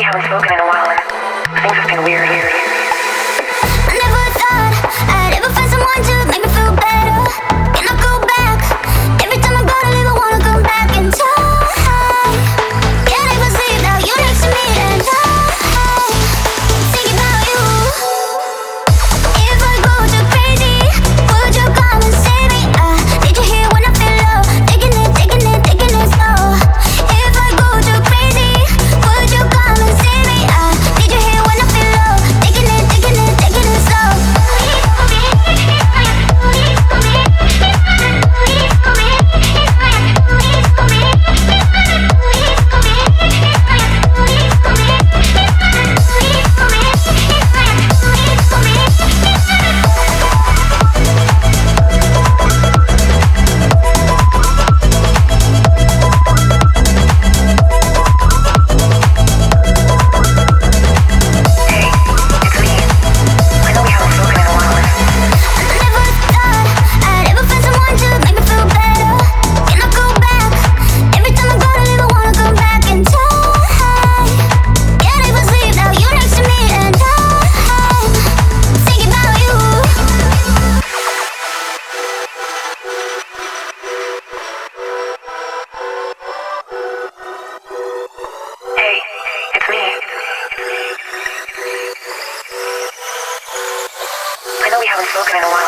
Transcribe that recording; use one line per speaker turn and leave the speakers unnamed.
we haven't spoken in a while, and things have been weird.
I never thought I'd ever find someone to make me feel better. Can I go back? Every time I go to leave, I wanna come back in time. Can't even sleep now, you're next to me, and I think about you. If I go too crazy, would you come and save me? Did you hear when I feel low? Taking it slow. If I go too crazy, would you come and save me? Did you hear when I feel low? Taking it slow.
Hey, it's me. I know we haven't spoken in a while.